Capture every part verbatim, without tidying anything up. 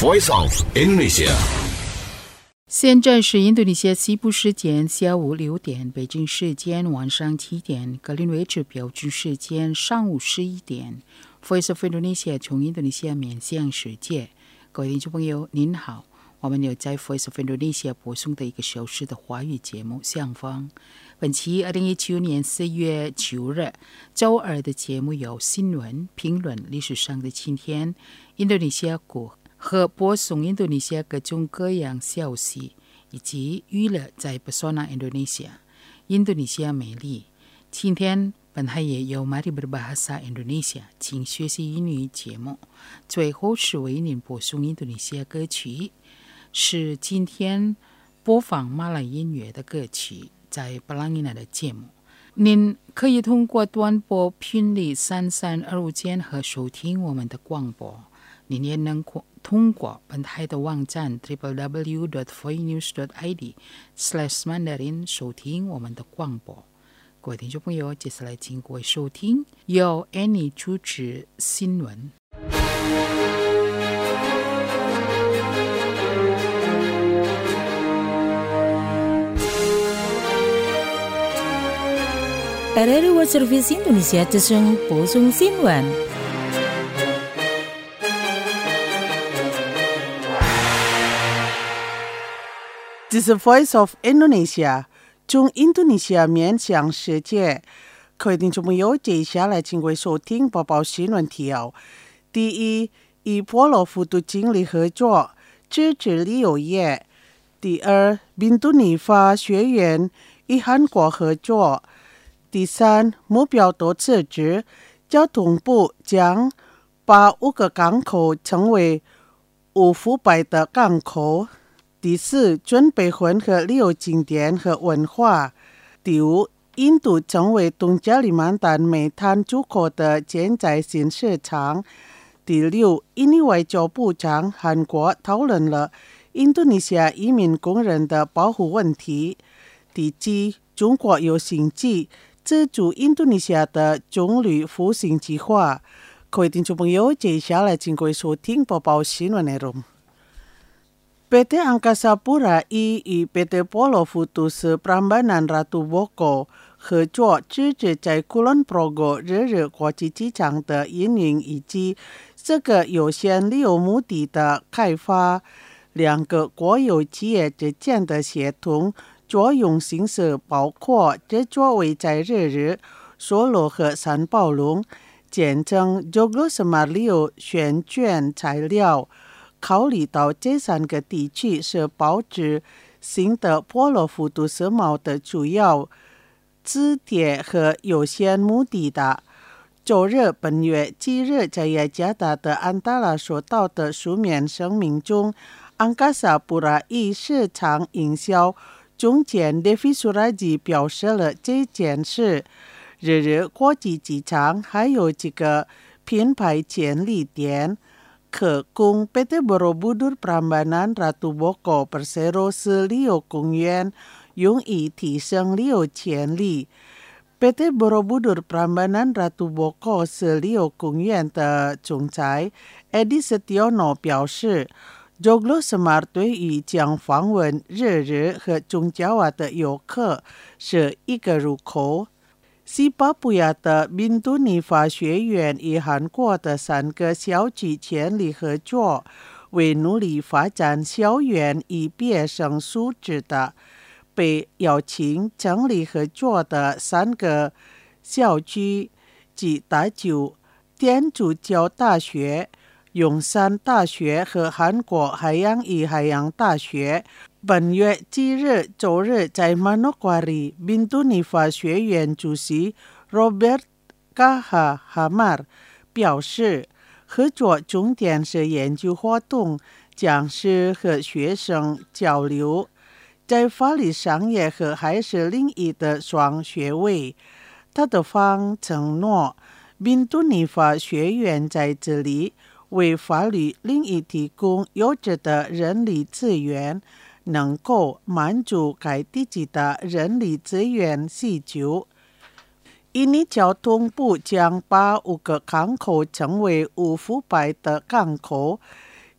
Voice of Indonesia。 现在是印度尼西亚西部时间下午六点，北京时间晚上七点，格林威治标准时间上午十一点。Voice of Indonesia 从印度尼西亚面向世界，各位听众朋友您好，我们有在 Voice of Indonesia 播送的一个小时的华语节目向方。本期二零一九年四月九日周二的节目有新闻、评论、历史上的今天、印度尼西亚国和播送印度尼西亚各种各样消息，以及娱乐在 Pesona Indonesia 印度尼西亚美丽。今天本台也有 Mari Berbahasa Indonesia 请学习英语节目。最后是为您播送印度尼西亚歌曲，是今天播放马来音乐的歌曲，在布朗伊纳的节目。您可以通过短波频率三三二五键和收听我们的广播。您也能通过本台的网站 double-u double-u double-u dot voinews dot i d slash mandarin 收听我们的广播。各位听众朋友，接下来请各位收听由 Annie 主持新闻。 R R World Service Indonesia 之声播送新闻。 这是 Voice of Indonesia 从印度尼西亚面向世界。各位听众朋友，接下来请各位收听播报新闻提要。第一，与波罗副都经理合作支持旅游业。第二，印度尼法学院与韩国合作。第三，目标多次指交通部将把五个港口成为无腐败的港口。第四，准备混合旅游景点和文化。第五，印度成为东加里曼丹煤炭出口的潜在新市场。第六，印尼外交部长韩国讨论了印度尼西亚移民工人的保护问题。第七，中国有兴趣资助印度尼西亚的中旅复兴计划。各位听众朋友，接下来请各位收听播报新闻内容。P T Angkasa Pura I 与 P T Polo Futus Prambanan Ratu Boko 合作支持在 Kulon Progo 日日国际机场的营运以及这个有限旅游目的的开发。两个国有企业之间的协同作用形式包括制作位在日日、梭罗和三宝龙，简称 Joglo Semarlio 选卷材料。考虑到这三个地区是保持新的波罗副都世贸的主要支点和有限目的的。周日本月七日在雅加达的安达拉所到的书面声明中，安卡萨布拉伊市场营销总监 Devi Suraji 表示了这件事。日日国际机场还有几个品牌建立点可供 P T Borobudur Prambanan Ratu Boko Persero 是旅游公园，用以提升旅游潜力。P T Borobudur Prambanan Ratu Boko 是旅游公园的总裁 Edi Setiono 表示， Joglo Semar 对于将访问日日和中加瓦的游客是一个入口。西巴布亚的印度尼法学院与韩国的三个校区全力合作，为努力发展校园与毕业生素质的。被邀请成立合作的三个校区即大邱天主教大学、永山大学和韩国海洋与海洋大学。本月七日周日在 Manokwari 印度尼法学院主席 Robert Kaha Hamar 表示，合作重点是研究活动、讲师和学生交流，在法律、商业和海事领域的双学位。他的方承诺，印度尼法学院在这里为法律领域提供优质的人力资源，能够满足该地区的人力资源需求。印尼交通部将把五个港口成为无腐败的港口，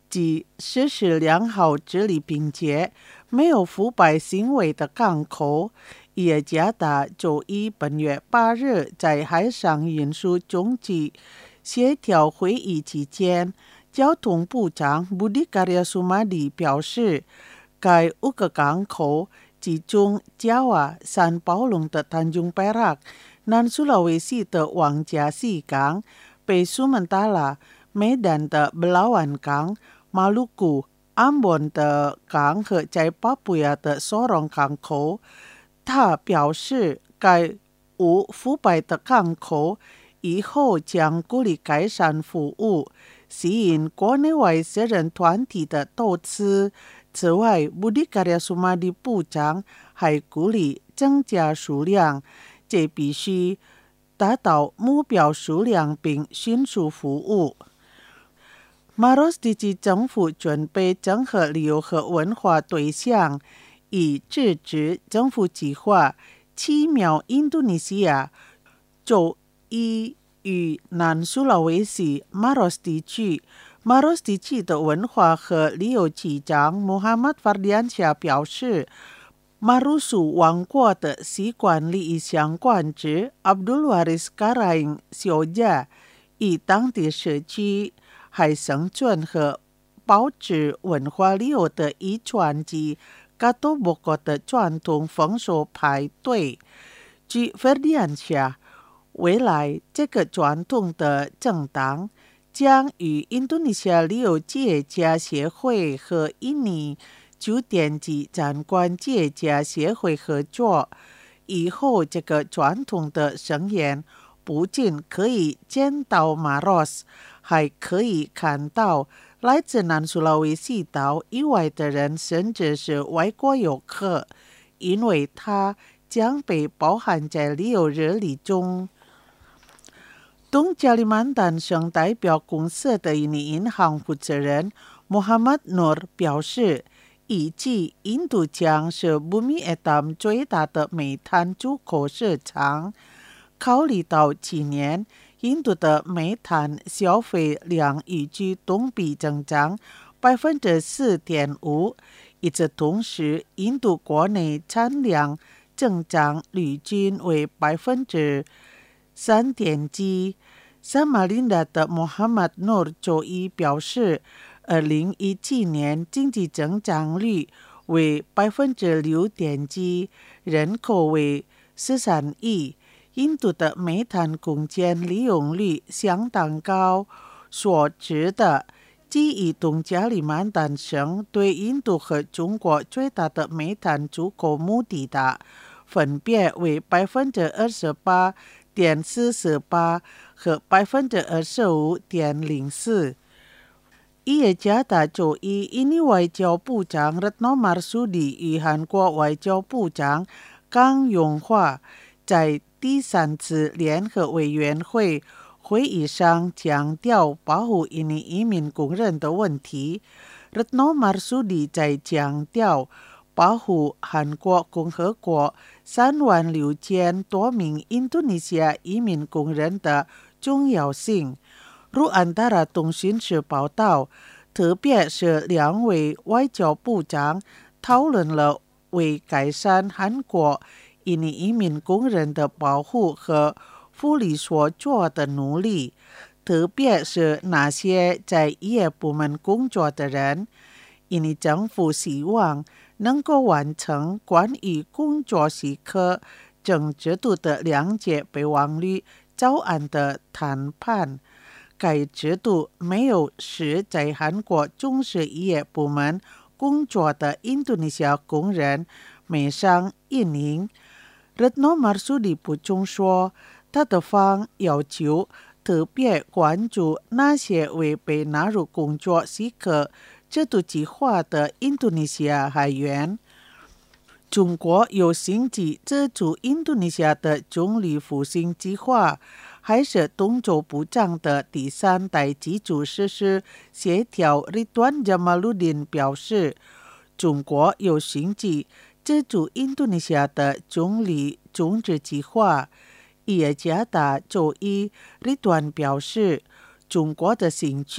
即实施良好治理并且没有腐败行为的港口。耶加达周一本月八日在海上运输中级协调会议期间，交通部长 Budi Karya Sumadi 表示，该五个港口集中Jawa、三宝龙的 Tanjung Perak、南苏拉威西的王家西港、北苏门答腊、Medan 的 Belawan 港、马鲁古、Ambon 的港和在巴布亚的 Sorong 港口。他表示，该无腐败的港口以后将鼓励改善服务，吸引国内外私人团体的投资。此外 Budi Karya Sumadi 部长还鼓励增加数量，这必须达到目标数量并迅速服务。马罗斯地区政府准备整合旅游和文化对象，以支持政府计划奇妙印度尼西亚周一与南苏拉威西马罗斯地区马罗斯地区的文化和旅游局长 Muhammad Fardiansyah 表示，马鲁苏王国的习惯礼仪相关者 Abdul Waris Karaing Sioja 以当地社区还生存和保持文化旅游的遗传及加多伯国的传统风俗排队。据 Fardiansyah， 未来这个传统的政党将与印度尼西亚旅游企业家协会和印尼酒店及餐馆企业家协会合作。以后这个传统的盛宴不仅可以见到马罗斯，还可以看到来自南苏拉威西岛以外的人，甚至是外国游客，因为它将被包含在旅游日历中。东加里曼丹省代表公司的印尼银行负责人 Muhammad Nur 表示，预计印度将是Bumi Hitam最大的煤炭出口市场。考虑到今年印度的煤炭消费量预计同比增长百分之四点五，与此同时，印度国内产量增长率均为百分之三点几。萨马林达的 Muhammad Nur 周一表示，二零一七年经济增长率为百分之六点几，人口为十三亿。印度的煤炭共建利用率相当高，所指的基于东加里曼丹省对印度和中国最大的煤炭出口目的的，分别为百分之二十八点四四八和百分之二十五点零四。耶加达周一，印尼外交部长 Retno Marsudi 与韩国外交部长江永华在第三次联合委员会会议上强调保护印尼移民工人的问题。Retno Marsudi 在强调保护韩国共和国三万六千多名印度尼西亚移民工人的重要性。如安达拉通讯社报道，特别是两位外交部长讨论了为改善韩国印尼移民工人的保护和福利所做的努力，特别是那些在业部门工作的人。印尼政府希望能够完成关于工作许可证制度的谅解备忘录草案的谈判。该制度没有使在韩国从事业部门工作的印度尼西亚工人美上印尼。Retno Marsudi 补充说，他的方要求特别关注那些未被纳入工作许可制度计划的印度尼西亚海员。中国有星级资助印度尼西亚的中旅复兴计划，还是东洲部长的第三代基础设施协调 Ridwan Jamaluddin 表示，中国有星级资助印度尼西亚的中旅种植计划。耶加达周一 Ridwan 表示，中国的兴趣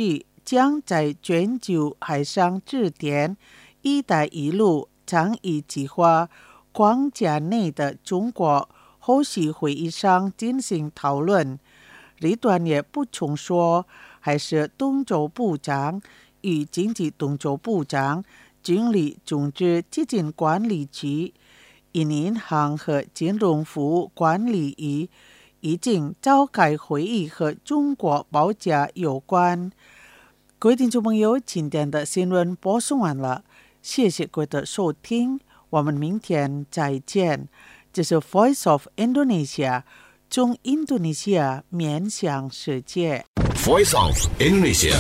将在全球海上致点“一带一路”倡议计划框架内的中国后续会议上进行讨论。李端也补充说，还是东洲部长与经济东洲部长经理中资基金管理局、银行和金融服务管理局已经召开会议和中国报价有关。各位听众朋友，今天的新闻播送完了，谢谢各位的收听，我们明天再见。这是 Voice of Indonesia， 从印度尼西亚面向世界。 Voice of Indonesia。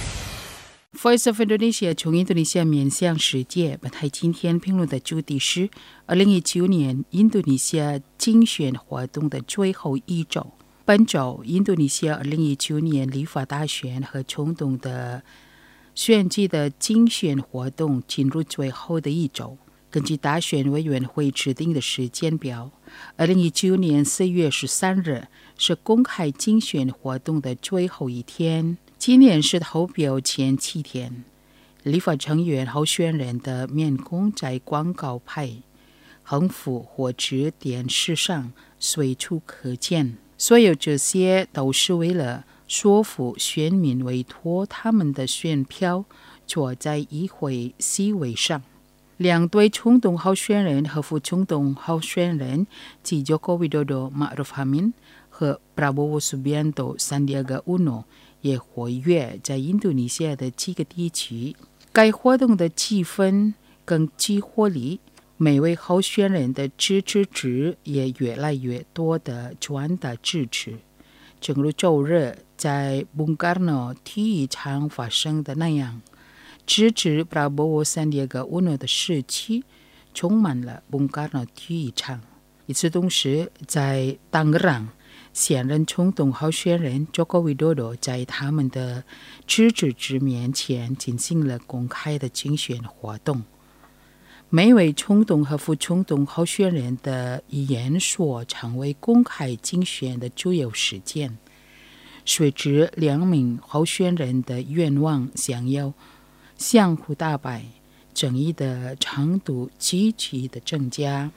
Voice of Indonesia 从印度尼西亚面向世界。本台今天评论的主题是二零一九年印度尼西亚竞选活动的最后一周。本周，印度尼西亚二零一九年立法大选和总统的选举的竞选活动进入最后的一周。根据大选委员会制定的时间表，二零一九年四月十三日是公开竞选活动的最后一天。今年是投票前七天，立法成员候选人的面孔在广告牌、横幅或者电视上随处可见。所有这些都是为了说服选民委托他们的选票坐在议会席位上。两对总统候选人和副总统候选人即 Joko Widodo Ma'ruf Amin 和 Prabowo Subianto Sandiaga Uno 也活跃在印度尼西亚的几个地区。该活动的气氛更具活力，每位候选人的支持者也越来越多的传达支持。正如周日在 Bung Karno 体育场发生的那样，支持 Prabowo Sandiaga Uno 的士气充满了 Bung Karno 体育场。与此同时，在 Tangerang，现任总统候选人 Joko Widodo 在他们的支持者面前进行了公开的竞选活动。每位总统和副总统候选人的演说成为公开竞选的主要事件。随着两名候选人的愿望想要相互打败，争议的程度急剧的增加。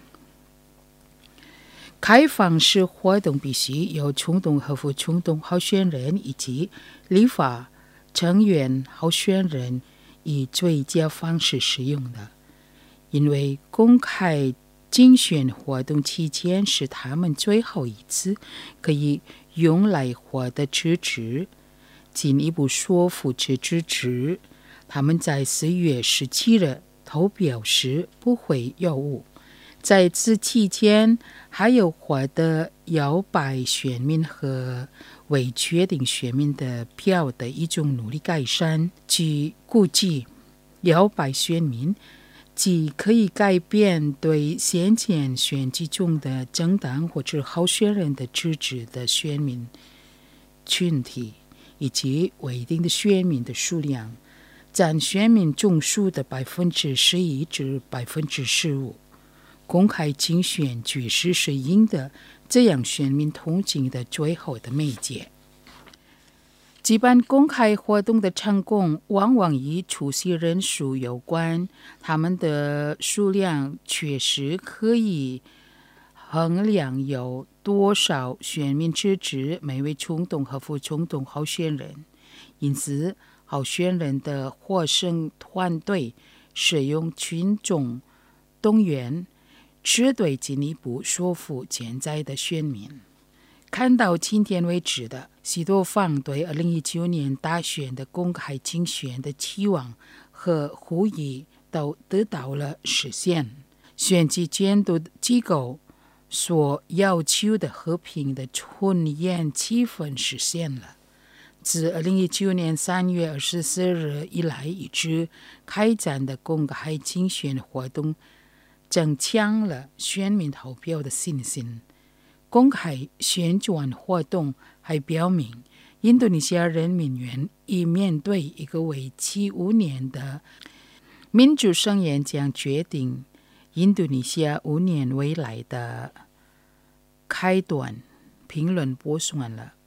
开放式活动必须由总统和副总统候选人以及立法成员候选人以最佳方式使用的，因为公开竞选活动期间是他们最后一次可以用来获得支持。进一步说服支持者，他们在四月十七日投票时不会有误。在此期间，还有获得摇摆选民和未确定选民的票的一种努力改善。据估计，摇摆选民既可以改变对先前选举中的政党或者候选人的支持的选民群体，以及未定的选民的数量占选民总数的百分之十一至百分之十五。公开竞选确实是赢得这样选民同情的最后的媒介。举办公开活动的成功往往与出席人数有关，他们的数量确实可以衡量有多少选民支持每位总统和副总统候选人。因此，候选人的获胜团队使用群众动员，只对进一步说服潜在的选民。看到今天为止的许多方对二零一九年大选的公开竞选的期望和呼吁都得到了实现。选举监督机构所要求的和平的纯演气氛实现了。自二零一九年三月二十四日以来一直开展的公开竞选活动增强了选民投票的信心。公开选举活动还表明，印度尼西亚人民愿意面对一个为期五年的民主盛宴，将决定印度尼西亚五年未来的开端。评论播送完了，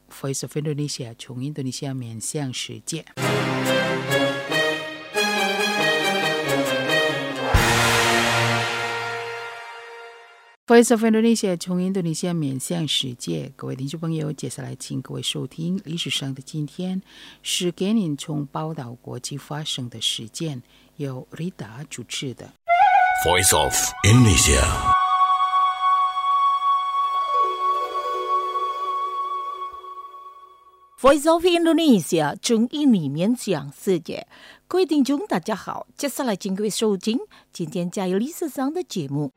Voice of Indonesia 从印度尼西亚面向世界。Voice of Indonesia 从印度尼西亚面向世界，各位听众朋友，接下来请各位收听历史上的今天，是给您从报道国际发生的事件，由 Rita 主持的。 Voice of Indonesia。 Voice of Indonesia 从印尼面向世界，各位听众大家好，接下来请各位收听今天在历史上的节目。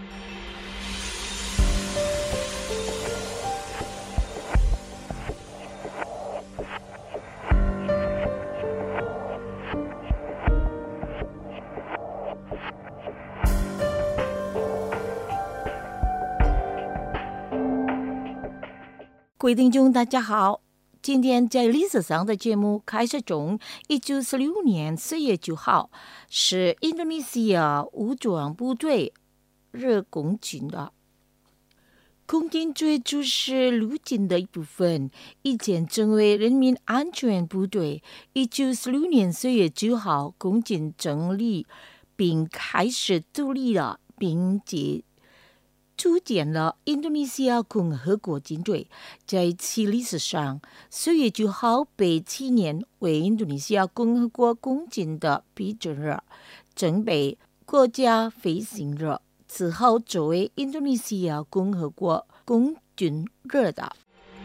各位听众大家好，今天在历史上的节目开始从一九四六年四月九号，是印度尼西亚武装部队日空军的。空军最初是陆军的一部分，以前成为人民安全部队。一九四六年四月九号，空军成立并开始独立了，并且组建了印度尼西亚共和国军队。在其历史上，四月九号被纪念为印度尼西亚共和国空军的批准日，准备国家飞行日，此后作为印度尼西亚共和国空军日的。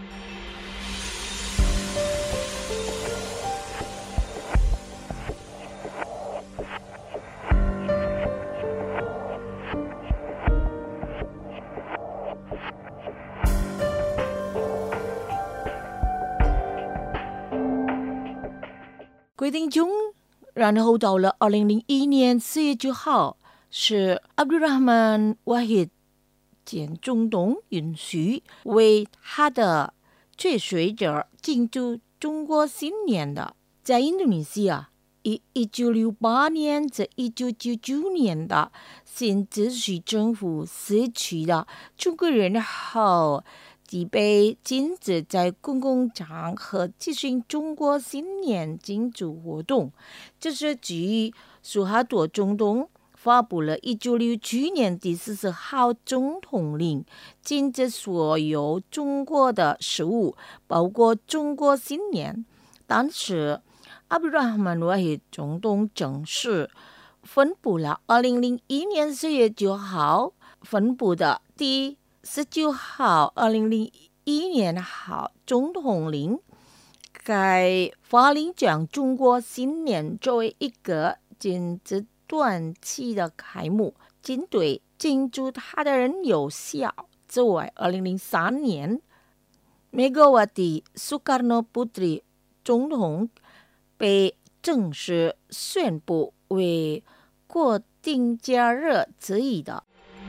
各位听众，然后到了二零零一年四月九号，是阿卜杜拉曼瓦希前总统允许为他的追随者庆祝中国新年的。在印度尼西亚，以一九六八年至一九九九年的新秩序政府失去了中国人后，即被禁止在公共场合进行中国新年庆祝活动。这是基于苏哈托总统发布了一九六九年第四十号总统令，禁止所有中国的食物，包括中国新年。当时阿卜杜拉曼瓦希总统正式颁布了二零零一年四月九号颁布的第十九号二零零一年号总统令，该法令将中国新年作为一个禁止短期的开幕，仅对庆祝它的人有效。之外，二零零三年梅戈瓦蒂苏卡诺布特里总统被正式宣布为国定假日之一的。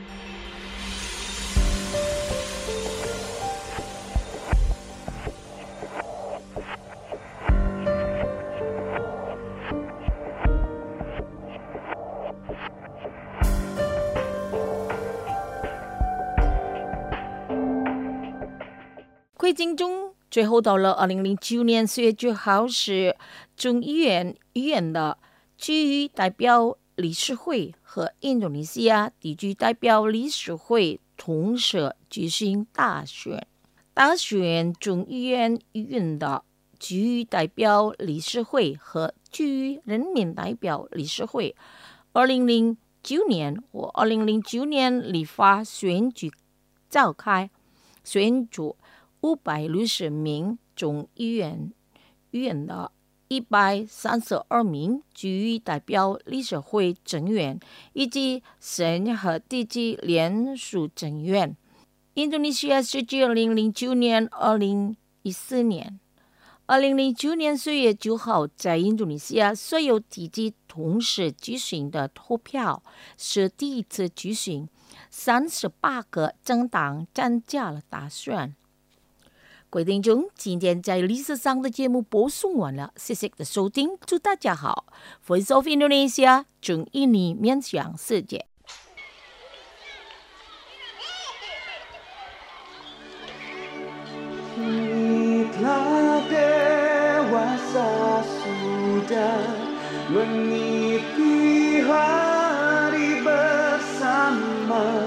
各位听众，最后到了二零零九年四月九号，是众议院议员的区域代表理事会和印度尼西亚地区代表理事会同时举行大选。大选众议院议员的区域代表理事会和区域人民代表理事会，二零零九年或二零零九年立法选举召开，选出五百六十名众议院议员的一百三十二名区域代表理事会成员以及省和地区联署成员。印度尼西亚是自二零零九年二零一四年二零零九年四月九号在印度尼西亚所有地区同时举行的投票，是第一次举行，三十八个政党参加了大选。各位听众，今天在历史上的节目播送完了，谢谢的收听，祝大家好。Voice of Indonesia 从印尼面向世界。 你 meniti hari bersama,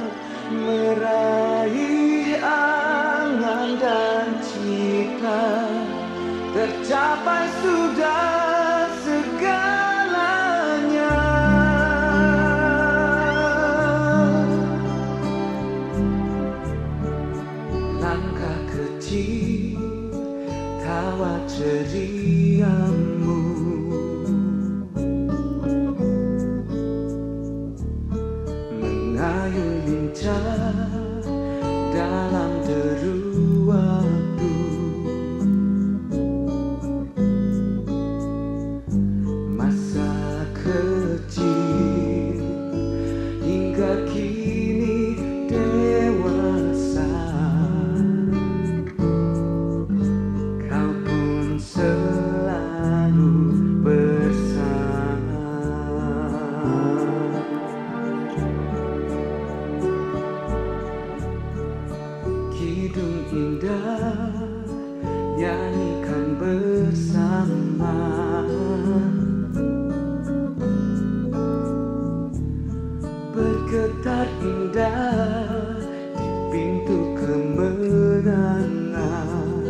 meraih angan dan cita, tercapai sudah segalanya. Langkah kecil, tawa ceriamu, mengayun lincah dalam deru waktu. Masa kecil hingga kini dewasa, kau pun selalu bersama. Kidung indah nyanyikan bersama, bergetar indah di pintu kemenangan.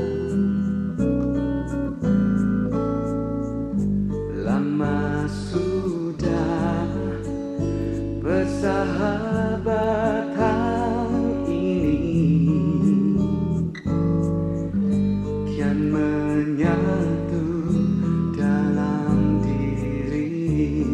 Lama sudah persahabatan ini kian menyatu dalam diri.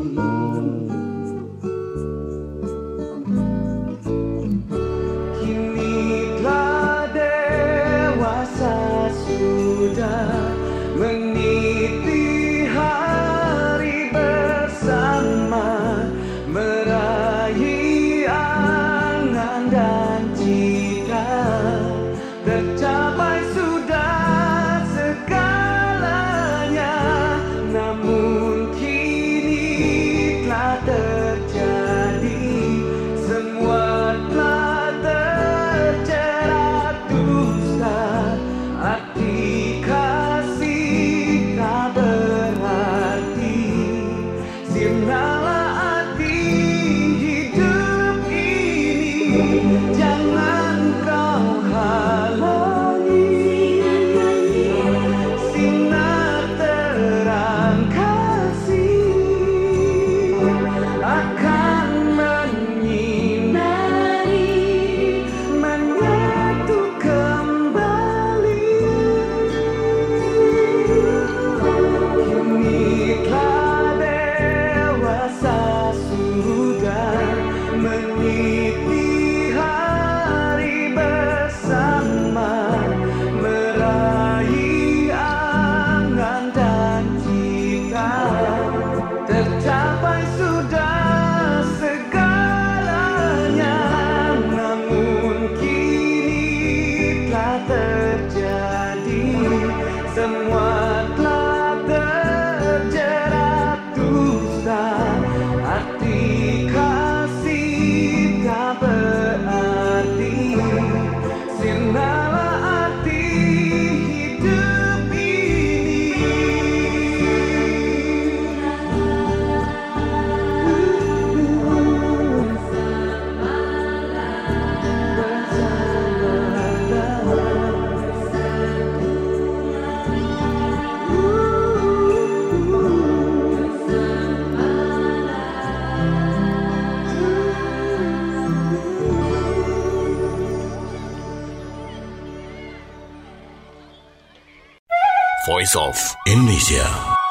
Kini telah dewasa sudah, meniti hari bersama, meraih angan dan cita, tercapai sudah segalanya. Namun kini telah terjadi, semua telah terjerat dusta, arti kasih tak berarti. Sirnalah arti hidup ini, jangan kau halangi sinar terang kasih akan menyinari, menyatu kembali. Kini telah dewasa sudah, meniti hari bersama, meraih angan dan cita, tercapai sudah segalanya. Namun kini telah terjadi, semua telah terjerat dusta, arti kasih tak berarti. Sirnalah arti hidup ini. Voice of Indonesia.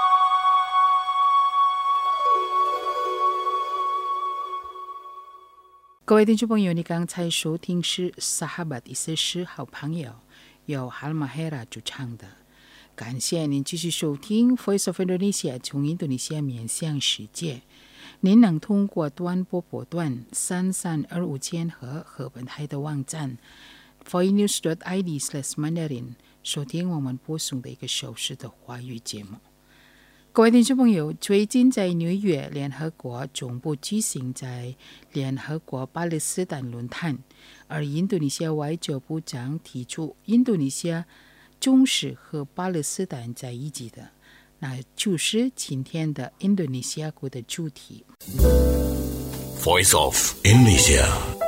“各位听众朋友，你刚才收听是《Sahabat》一些诗好朋友，由 Halmahera 主唱的。感谢您继续收听 Voice of Indonesia 从印度尼西亚面向世界。您能通过短波波段三三二五千和和本台的网站 voinews dot i d slash mandarin 收听我们播送的一个小时的华语节目。各位听众朋友，最近在纽约联合国总部举行在联合国巴勒斯坦论坛，而印度尼西亚外交部长提出印度尼西亚重视和巴勒斯坦在一起的那就是今天的印度尼西亚国的主题。 Voice of Indonesia。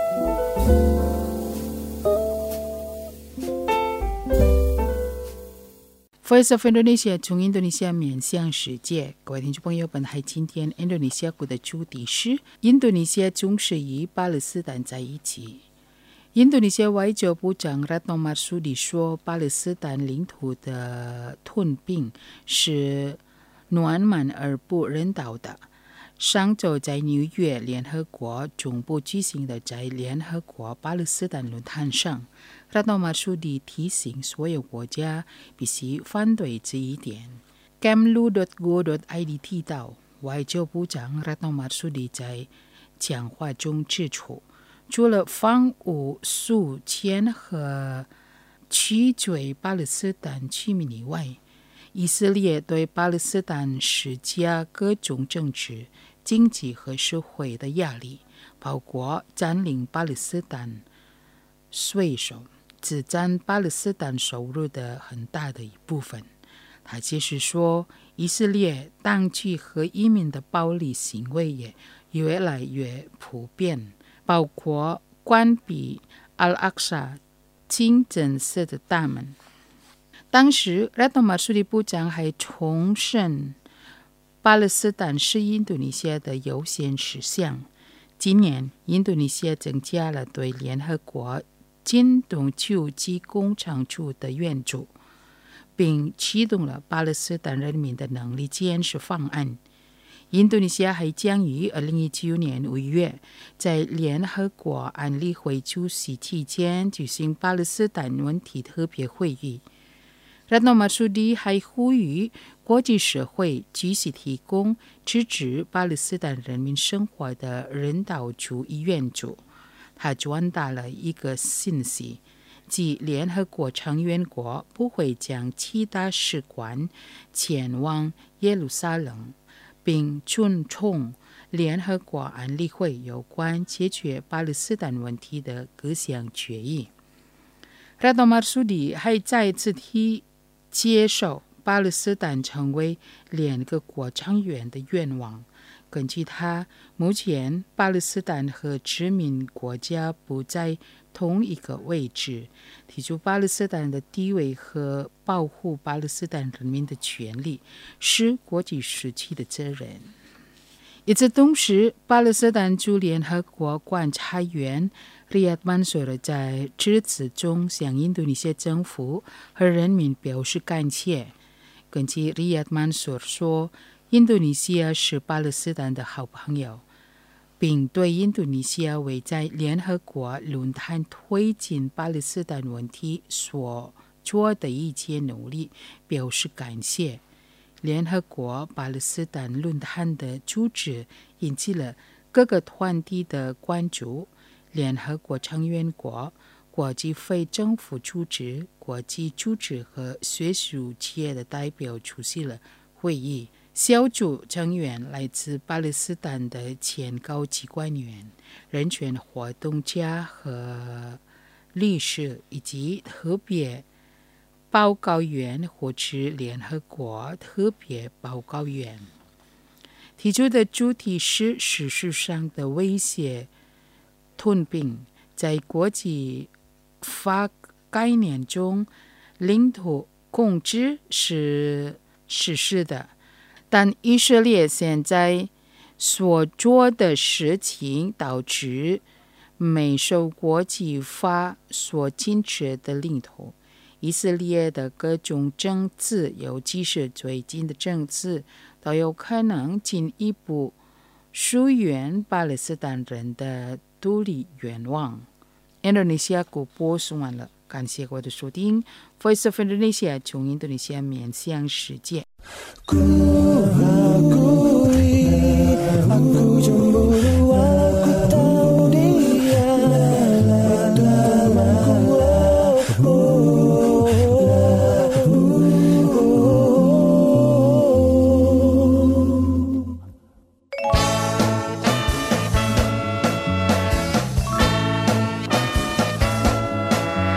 Voice of Indonesia 从印度尼西亚面向世界，各位听众朋友，本台今天印度尼西亚国的主题是印度尼西亚总是与巴勒斯坦在一起。印度尼西亚外交部长 Retno Marsudi 说，巴勒斯坦领土的吞并是暖慢而不人道的。上周在纽约联合国总部举行的在联合国巴勒斯坦论坛上， Retno Marsudi 提醒所有国家必须反对这一点。 camlu dot go dot I D 提到，外交部长 Retno Marsudi 在讲话中指出，除了防务诉前和驱追巴勒斯坦居民以外，以色列对巴勒斯坦施加各种政治、经济和社会的压力，包括占领巴勒斯坦税收，只占巴勒斯坦收入的很大的一部分。他解释说，以色列当局和移民的暴力行为也越来越普遍，包括关闭阿尔阿萨清真寺的大门。当时 Retno Marsudi 部长还重申，巴勒斯坦是印度尼西亚的优先事项。今年，印度尼西亚增加了对联合国进动救济工厂处的援助，并启动了巴勒斯坦人民的能力建设方案。印度尼西亚还将于二零一九年五月在联合国安理会主席期间举行巴勒斯坦问题特别会议。Retno Marsudi 还呼吁国际社会继续提供支持巴勒斯坦人民生活的人道主义援助。他传达了一个信息，即联合国成员国不会将其他使馆前往耶路撒冷，并尊重联合国安理会有关解决巴勒斯坦问题的各项决议。Retno Marsudi 还再次提接受巴勒斯坦成为联合国成员的愿望。根据他，目前巴勒斯坦和殖民国家不在同一个位置，提出巴勒斯坦的地位和保护巴勒斯坦人民的权利是国际时期的责任。与此同时，巴勒斯坦驻联合国观察员 Riyad Mansour 在致辞中向印度尼西亚政府和人民表示感谢。根据 Riyad Mansour 说，印度尼西亚是巴勒斯坦的好朋友，并对印度尼西亚为在联合国论坛推进巴勒斯坦问题所做的一切努力表示感谢。联合国巴勒斯坦论坛的组织引起了各个团体的关注，联合国成员国、国际非政府组织、国际组织和学术企业的代表出席了会议。小组成员来自巴勒斯坦的前高级官员、人权活动家和律师，以及特别报告员或是联合国特别报告员。提出的主题是事实上的威胁吞并。在国际法概念中，领土控制是事实的，但以色列现在所做的事情导致没受国际法所禁止的领土。以色列的各种政策，尤其是最近的政策，都有可能进一步疏远巴勒斯坦人的独立愿望。印度尼西亚国播送完了，感谢各位的收听。Voice of Indonesia 从印度尼西亚面向世界。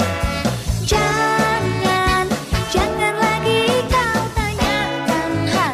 Jangan, jangan lagi kau tanyakan hal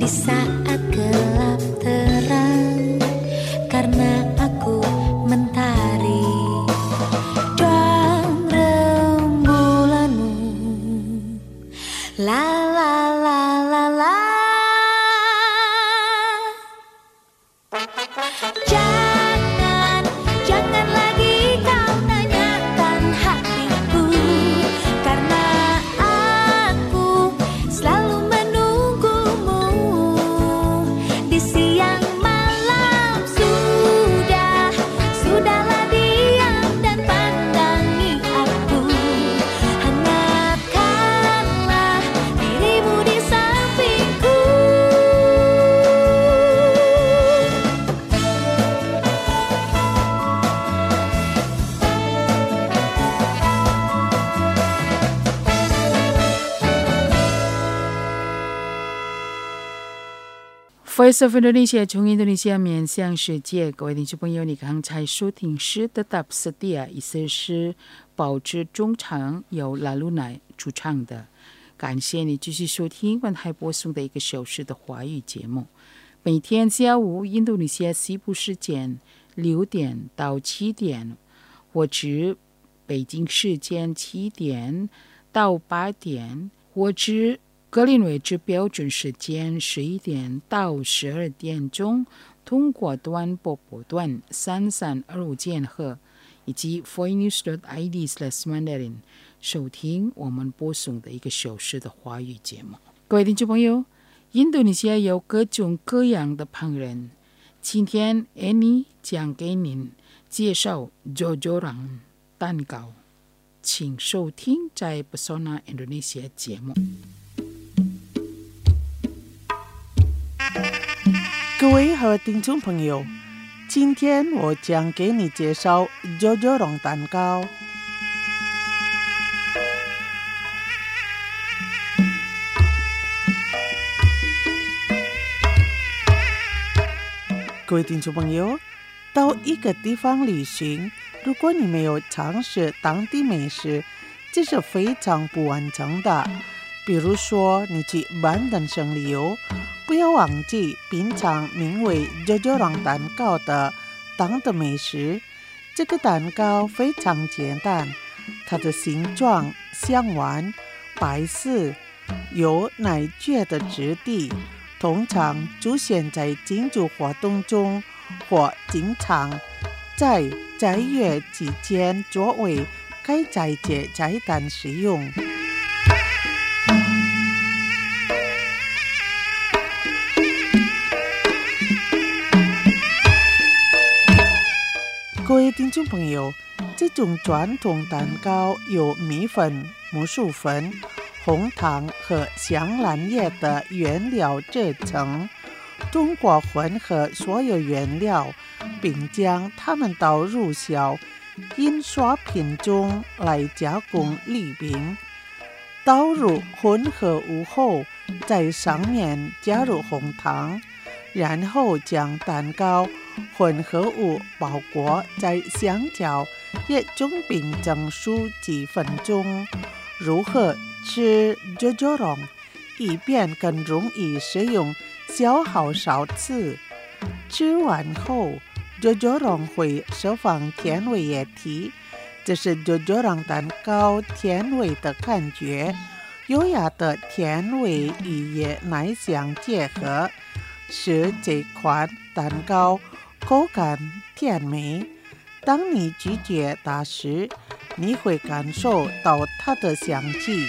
saat gelap terang, karena aku mentari dan rembulanmu. La la la la la. Jangan, jangan lagi kau tanyakan hatiku, karena aku selalu menunggumu di siang malam. Sudah, sudahlah diam dan pandangi aku. Hangatkanlah dirimu di sampingku. Voice of Indonesia 从印度尼西亚面向世界，各位听众朋友，你刚才收听是 Tetap Setia， 意思是保持忠诚，由拉鲁乃主唱的。感谢你继续收听本台播送的一个小时的华语节目。每天下午印度尼西亚西部时间六点到七点，或者北京时间七点到八点，或者格林威治标准时间十一点到十二点钟，通过短波波段三三二五千赫以及 voinews dot i d slash mandarin 收听我们播送的一个小时的华语节目。各位听众朋友，印度尼西亚有各种各样的烹饪，今天 Annie 将给您介绍 Jojorang 蛋糕，请收听在 Pesona Indonesia 节目。 各位好听众朋友，今天我将给你介绍 Jojorang 蛋糕。各位听众朋友，到一个地方旅行，如果你没有尝试当地美食，这是非常不完整的。比如说，你去板凳省旅游，不要忘记品尝名为 Jojorang 蛋糕的当地美食。这个蛋糕非常简单，它的形状香丸、白色，有奶酪的质地，通常出现在庆祝活动中，或经常在斋月期间作为开斋节菜单使用。各位听众朋友，这种传统蛋糕由米粉、木薯粉、红糖和香兰叶的原料制成。通过混合所有原料，并将它们倒入小印刷品中来加工礼饼。倒入混合物后，在上面加入红糖，然后将蛋糕混合物包裹在香蕉也中饼蒸熟几分钟。如何吃 Jojorang 以便更容易使用，消耗少次。吃完后 Jojorang 会释放甜味液体，这是 Jojorang 蛋糕甜味的感觉。优雅的甜味与椰奶香结合，使这款蛋糕口感甜美。当你咀嚼它时，你会感受到它的香气。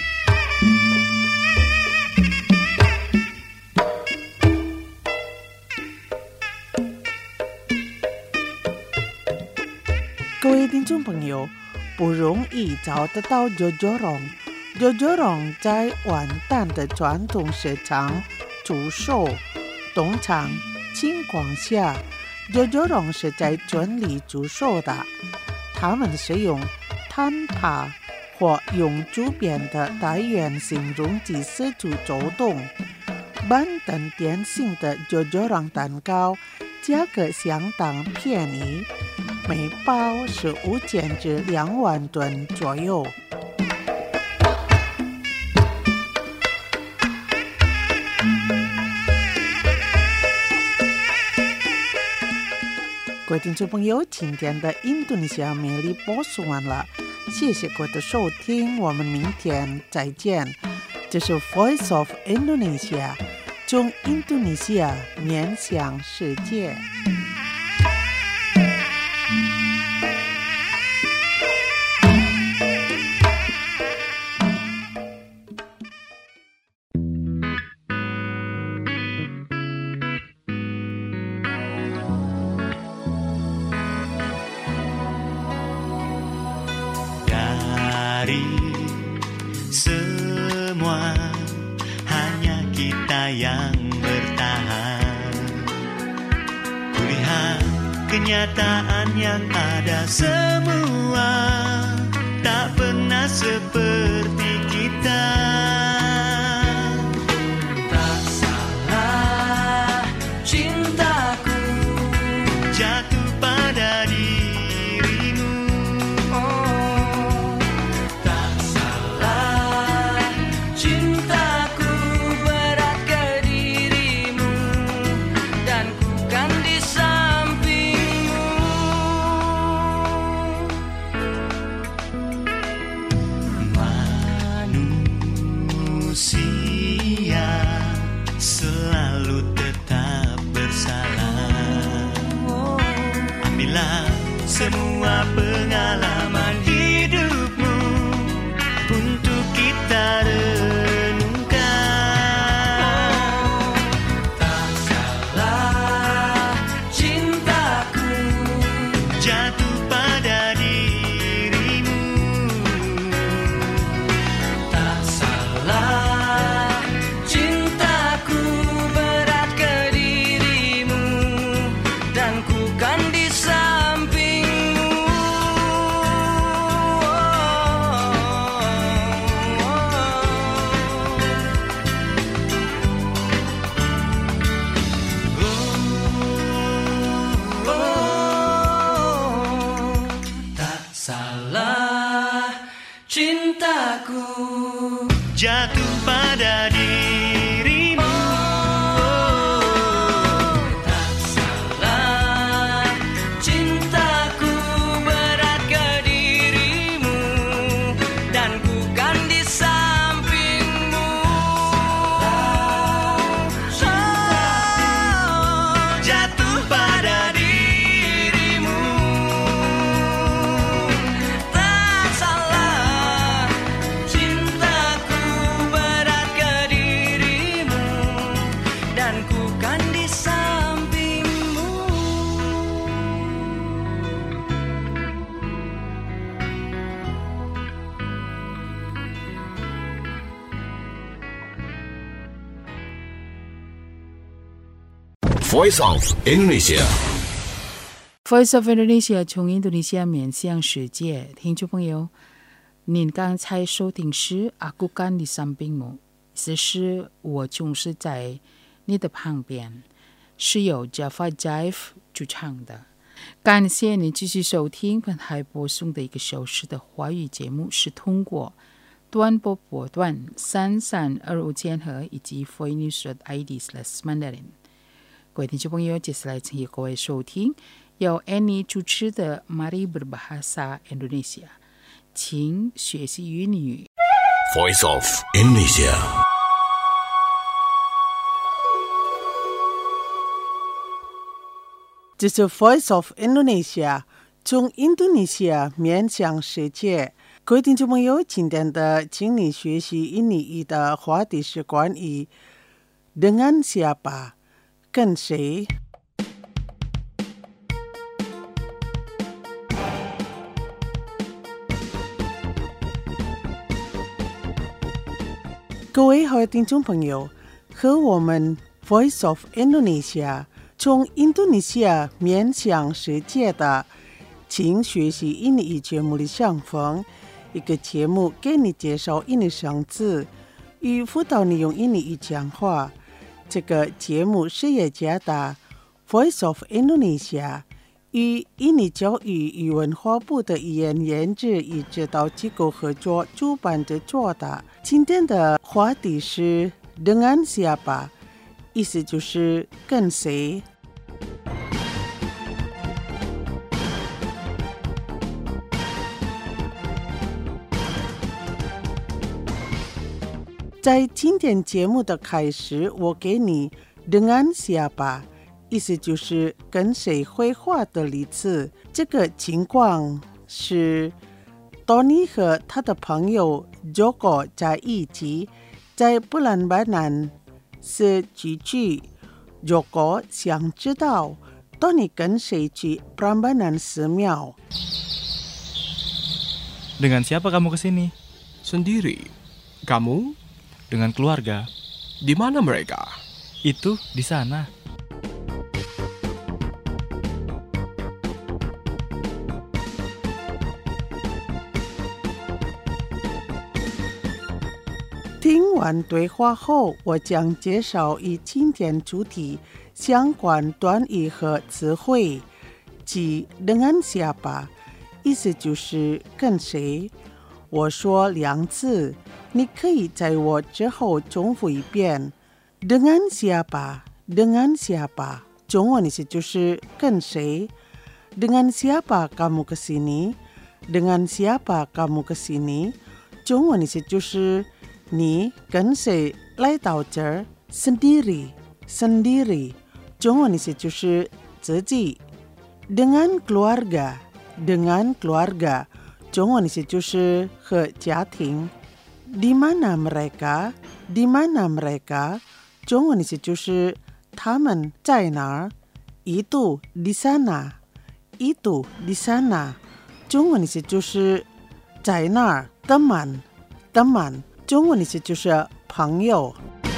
各位听众朋友，不容易找得到 Jojorang。Jojorang 在完蛋的传统市场出售，通常情况下 Jojorang 是在村里出售的。他们使用摊爬或用竹编的单元形容器四处走动。板凳典型的 Jojorang 蛋糕价格相当便宜，每包是五千至两万吨左右。 各位听众朋友，今天的印度尼西亚美丽播送完了，谢谢各位的收听，我们明天再见。这是 Voice of Indonesia， 从印度尼西亚面向世界。 Dari semua hanya kita yang bertahan. Kulihat kenyataan yang ada semua tak pernah seperti kita. Tak salah cintaku jatuh pada dirimu. Oh, tak salah cintaku berat ke dirimu dan ku kan di sampingmu. Manusia selalu tetap bersalah. Ambillah semua pengalaman hidupmu untuk kita renungkan. Tak salah cintaku jatuh pada dirimu. Tak salah cintaku berat ke dirimu dan ku kan di sampingmu. Oh, oh, tak salah cintaku jatuh pada dirimu. Tak salah cintaku berat ke dirimu dan ku kan di sampingmu. Oh, jatuh pada dirimu. Tak salah cintaku berat ke dirimu dan ku kan di sampingmu. Voice of Indonesia。 Voice of Indonesia 从印度尼西亚面向世界，听众朋友，您刚才收听是 Aku kan di sampingmu， 意思是我总是在你的旁边，是由 Java Jive 主唱的。感谢你继续收听本台播送的一个小时的华语节目，是通过短波波段三三二五千赫以及 voicenews.id slash mandarin。各位听众朋友，接下来请各位收听由 Annie 主持的 Mari Berbahasa Indonesia， 请学习英语。 Voice of Indonesia。 这是 Voice of Indonesia， 从印度尼西亚面向世界。各位听众朋友，今天的请你学习印尼语的话题是关于 dengan siapa， 跟谁。各位好听众朋友，和我们 Voice of Indonesia 从印度尼西亚面向世界的请学习印尼语节目的相逢，一个节目给你介绍印尼生字与辅导你用印尼语讲话。这个节目是雅加达 Voice of Indonesia 与印尼教育与文化部的语言研制与指导机构合作主办的做的。今天的话题是 dengan siapa， 意思就是跟谁。 在今天节目的开始，我给你 dengan siapa， 意思就是跟谁会话的例子。这个情况是 Tony 和他的朋友 Joko 在一起，在Prambanan 是聚聚。Joko 想知道 Tony 跟谁去 Prambanan 寺庙。 Dengan siapa kamu kesini? Sendiri. Kamu? Dengan keluarga. Di mana mereka? Itu di sana. 听 听完对话后，我将介绍与今天主题相关短语和词汇，即 dengan siapa， 意思就是跟谁。我说两次，你可以在我之后重复一遍。dengan siapa， dengan siapa， 中文意思就是跟谁。dengan siapa kamu kesini， dengan siapa kamu kesini， 中文意思就是你跟谁来到这儿 ？sendiri sendiri， 中文意思就是自己。dengan keluarga dengan keluarga， 中文意思就是和家庭。di mana mereka di mana mereka， 中文意思就是他们在哪儿。itu di sana itu di sana， 中文意思就是在那儿。teman teman， 中文意思就是朋友。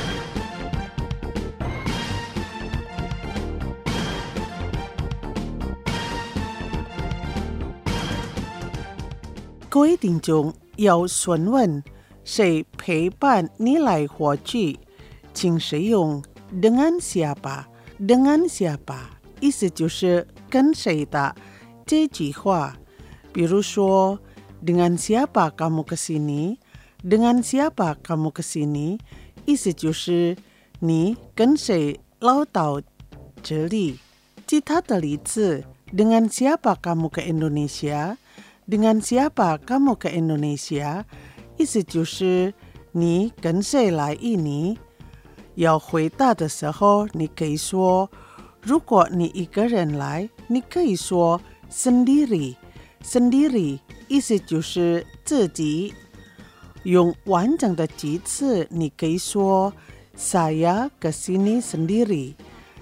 各位听众，要询问谁陪伴你来或去，请使用 dengan siapa dengan siapa， 意思就是跟谁的这句话。比如说 dengan siapa kamu kesini， dengan siapa kamu kesini， 意思就是你跟谁来到这里。其他的例子 dengan siapa kamu ke Indonesia， dengan siapa kamu ke Indonesia， 意思就是你跟谁来印尼。要回答的时候，你可以说，如果你一个人来，你可以说 sendiri sendiri， 意思就是自己。用完整的句子，你可以说 saya kesini sendiri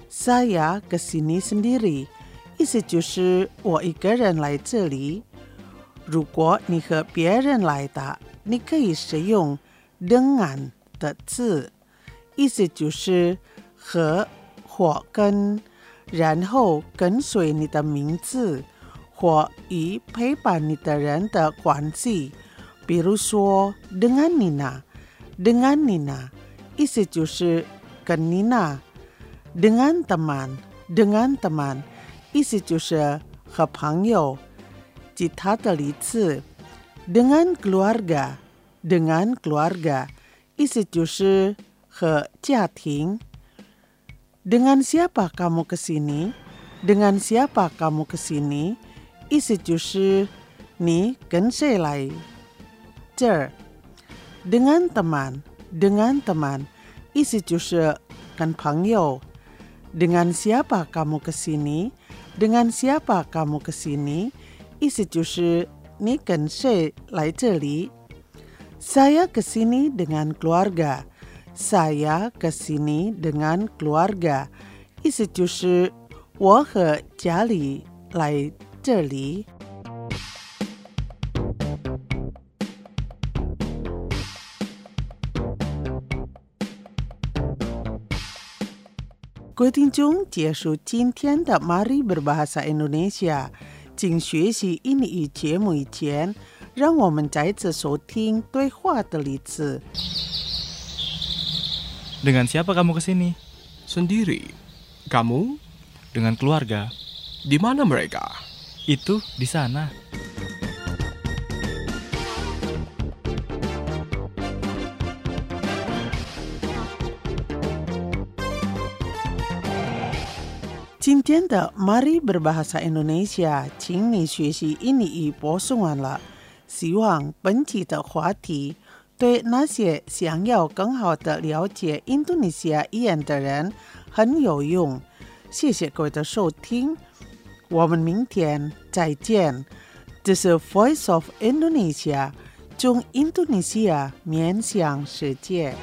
saya kesini sendiri， 意思就是我一个人来这里。如果你和别人来的，你可以使用 dengan 的字，意思就是和或跟，然后跟随你的名字或与陪伴你的人的关系。比如说 dengan Nina dengan Nina， 意思就是跟 Nina。 dengan teman dengan teman， 意思就是和朋友。其他的例子 dengan keluarga dengan keluarga， 意思就是和家庭。dengan siapa kamu kesini dengan siapa kamu kesini， 意思就是你跟谁来这儿。dengan teman dengan teman， 意思就是跟朋友。dengan siapa kamu kesini dengan siapa kamu kesini， 意思就是你跟谁来这里。saya kesini dengan keluarga saya kesini dengan keluarga， 意思就是我和家里来这里。各位听众，结束今天的 Mari Berbahasa Indonesia 请学习英语节目以前，让我们再次收听对话的例子。 Dengan siapa kamu kesini? Sendiri. Kamu? Dengan keluarga. Di mana mereka? Itu di sana. 今天的 Mari Berbahasa Indonesia 请你学习英语播送完了，希望本期的话题对那些想要更好的了解印度尼西亚语言的人很有用。谢谢各位的收听，我们明天再见。这是 Voice of Indonesia， 从印度尼西亚面向世界。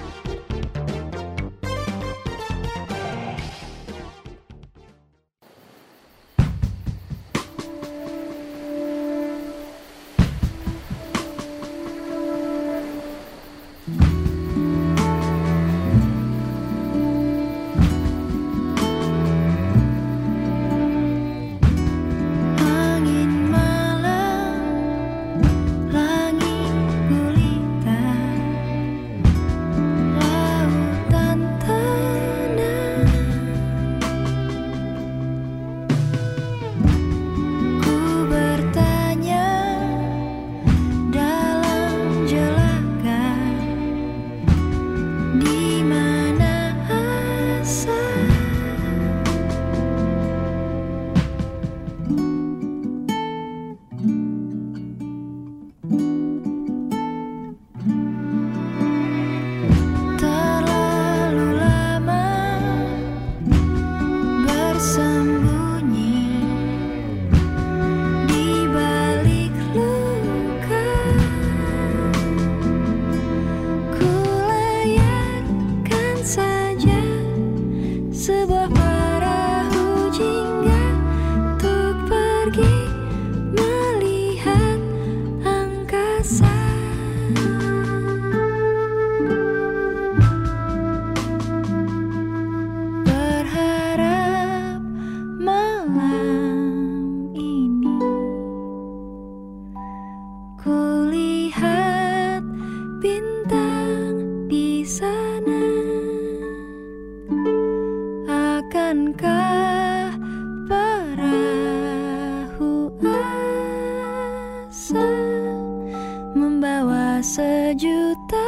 Sejuta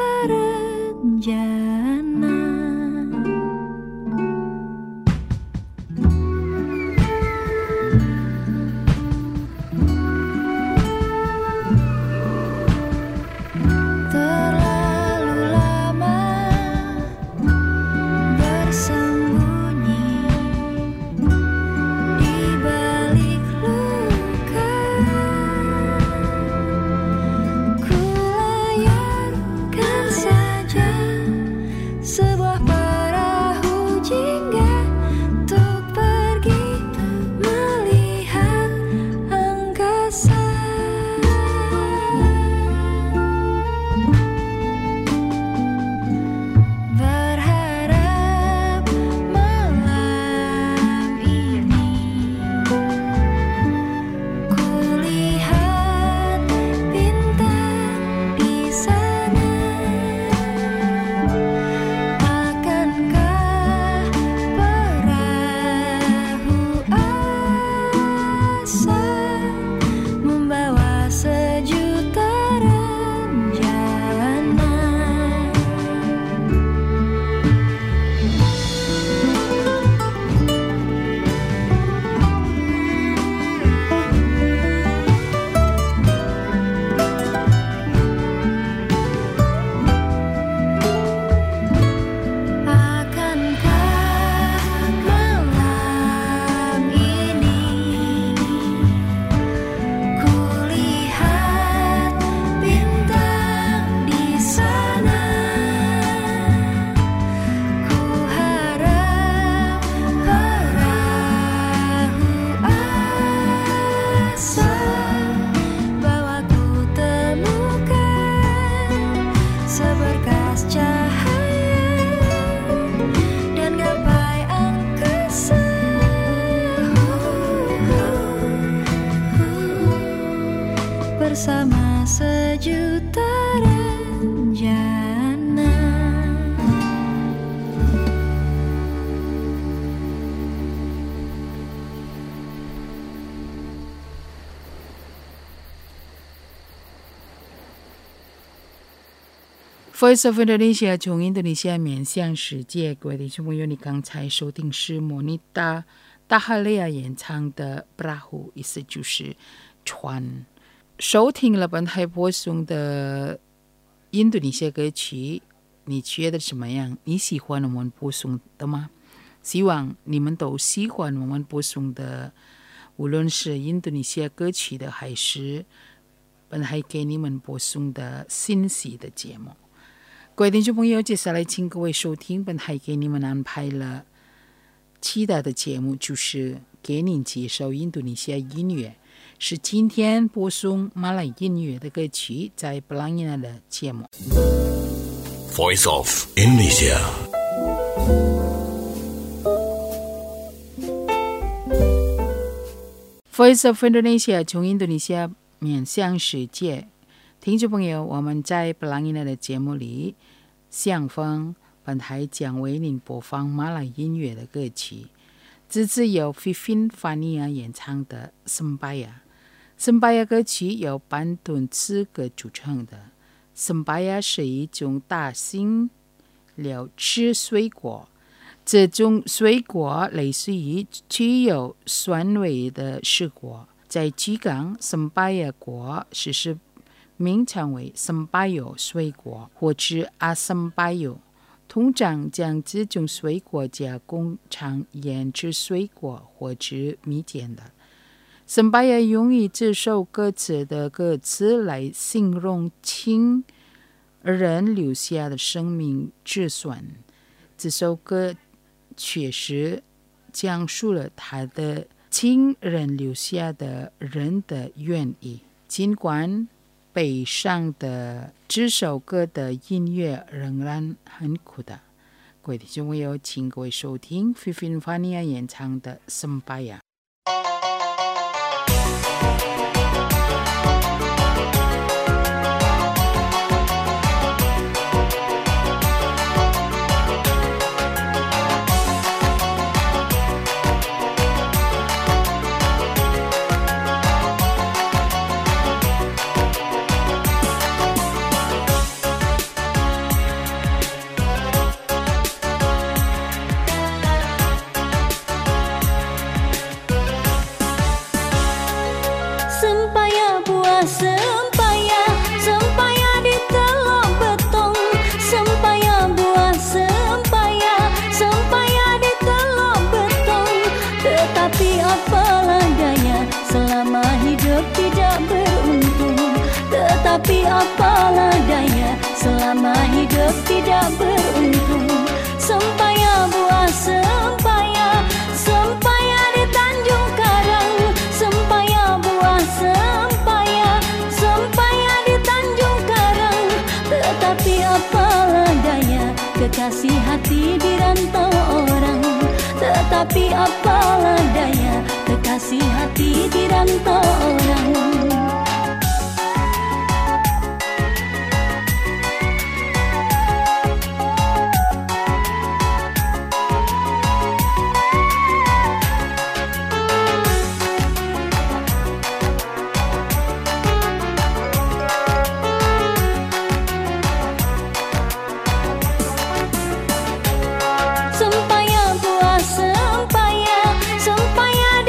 rencana. Terlalu lama bersembunyi di balik luka. Kulayarkan saja sebuah perahu jingga untuk pergi melihat angkasa. Berharap malam ini kulihat bintang di sana. Akankah perahu asa membawa sejuta rencana? Akankah malam ini kulihat bintang di sana? Kuharap perahu asa bawaku temukan seberkas cahaya dan gapai angkasa. Bersama sejuta rencana. Voice of Indonesia 从印度尼西亚面向世界，各位听众朋友，你刚才收听是莫妮达达哈雷亚演唱的《Perahu》，意思就是船。收听了本台播送的印度尼西亚歌曲，你觉得怎么样？你喜欢我们播送的吗？希望你们都喜欢我们播送的，无论是印度尼西亚歌曲的，还是本来给你们播送的信息的节目。各位听众朋友，接下来请各位收听本台给你们安排了期待的节目，就是给您介绍印度尼西亚音乐，是今天播送马来音乐的歌曲，在布朗伊纳的节目。 Voice of Indonesia。 Voice of Indonesia 从印度尼西亚面向世界，听众朋友，我们在布朗伊纳的节目里，相逢本台将为您播放马来音乐的歌曲，这次由 Fifin Fania 演唱的《Sempaya》。Sempaya 歌曲由半吨词歌组成的。Sempaya 是一种大型疗吃水果，这种水果类似于具有酸味的水果，在居港 Sempaya 果实施名称为 Sempayо 水果或者 Asempayo， 通常将这种水果加工成腌制水果或者蜜饯的。Sempaya 用于这首歌词的歌词来形容亲人留下的生命之酸。这首歌确实讲述了他的亲人留下的人的愿意，尽管悲伤的这首歌的音乐仍然很酷的。各位听众朋友，请各位收听 Fifin Fania 演唱的 Sempaya。 Sempaya, sempaya di telok betong. Sempaya buah sempaya, sempaya di telok betong. Tetapi apalah daya, selama hidup tidak beruntung. Tetapi apalah daya, selama hidup tidak beruntung. Sempaya buah sempaya, sempaya di Tanjung Karang. Sempaya buah sempaya, sempaya di Tanjung Karang. Tetapi apalah daya, kekasih hati di rantau orang. Tetapi apalah daya, kekasih hati di rantau orang. Sempaya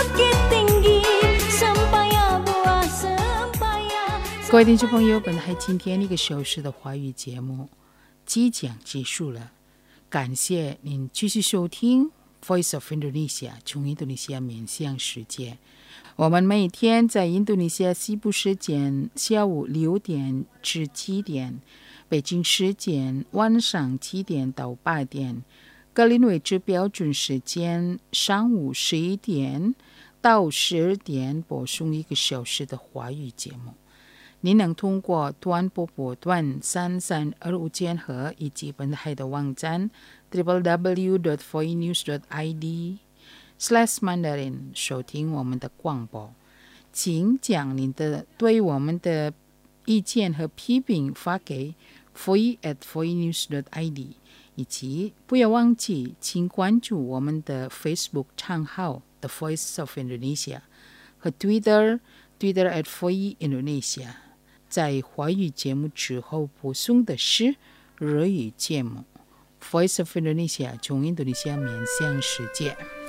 各位听众朋友，本台今天一个小时的华语节目即将结束了，感谢您继续收听 Voice of Indonesia 从印度尼西亚面向世界。我们每天在印度尼西亚西部时间下午六点至七点，北京时间晚上七点到八点，格林威治标准时间上午十一点到十二点播送一个小时的华语节目。您能通过短波波段三三二五千赫以及本台的网站 double-u double-u double-u dot voice news dot i d slash mandarin 收听我们的广播。请将您的对我们的意见和批评发给 voice at voice news dot i d， 以及不要忘记请关注我们的 Facebook 账号 The Voice of Indonesia 和 Twitter Twitter at voice Indonesia。在华语节目之后播送的是日语节目 Voice of Indonesia 从印度尼西亚面向世界。